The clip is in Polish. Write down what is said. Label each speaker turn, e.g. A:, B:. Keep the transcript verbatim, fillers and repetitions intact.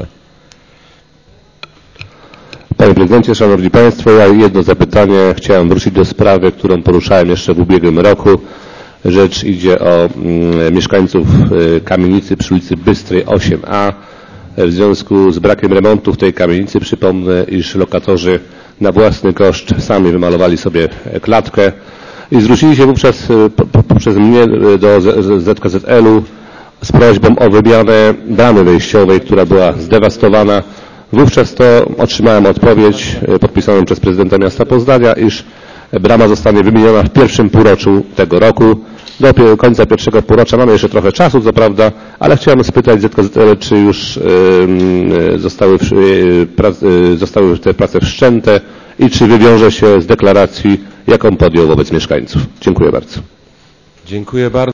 A: Panie Prezydencie, Szanowni Państwo, ja jedno zapytanie. Chciałem wrócić do sprawy, którą poruszałem jeszcze w ubiegłym roku. Rzecz idzie o mm, mieszkańców y, kamienicy przy ulicy Bystrej osiem A. W związku z brakiem remontu w tej kamienicy przypomnę, iż lokatorzy na własny koszt sami wymalowali sobie klatkę i zwrócili się wówczas poprzez mnie do Z K Z L-u z prośbą o wymianę bramy wejściowej, która była zdewastowana. Wówczas to otrzymałem odpowiedź podpisaną przez prezydenta miasta Poznania, iż brama zostanie wymieniona w pierwszym półroczu tego roku. Do końca pierwszego półrocza mamy jeszcze trochę czasu, co prawda, ale chciałem spytać Z K Z L, czy już yy, zostały, yy, prac, yy, zostały te prace wszczęte i czy wywiąże się z deklaracji, jaką podjął wobec mieszkańców. Dziękuję bardzo.
B: Dziękuję bardzo.